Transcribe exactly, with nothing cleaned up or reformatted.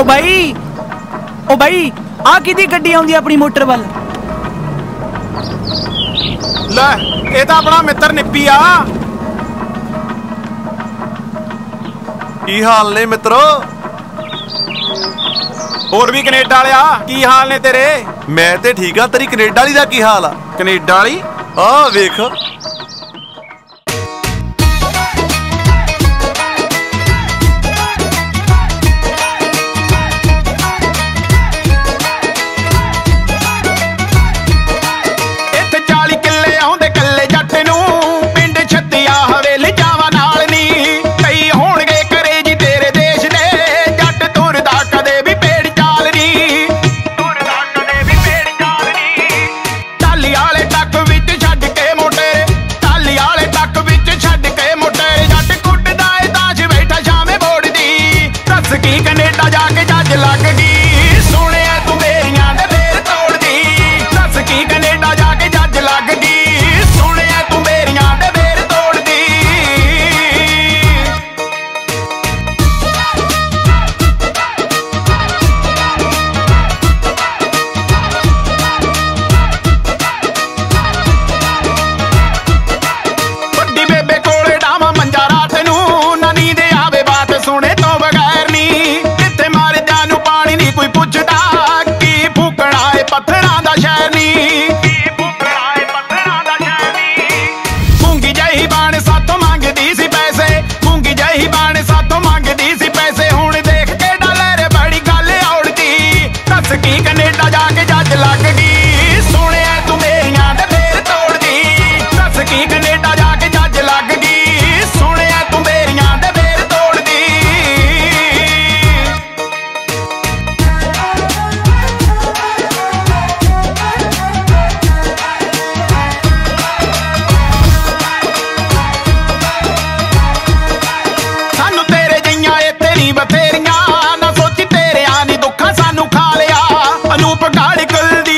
ओ भाई ओ भाई आ किदी गड्डी आउंदी अपनी मोटर वाल ले ये तो अपना मित्र निप्पी आ की हाल ने मित्रो और भी कनेडा वालिया की हाल ने तेरे मैं ते ठीक हाँ तेरी कनेडा वाली दा की हाल आ कनेडा वाली आ वेख बथेरिया ना सोची तेरे आनी दुखा सानू खा लिया अनूप गाड़ी कुलदी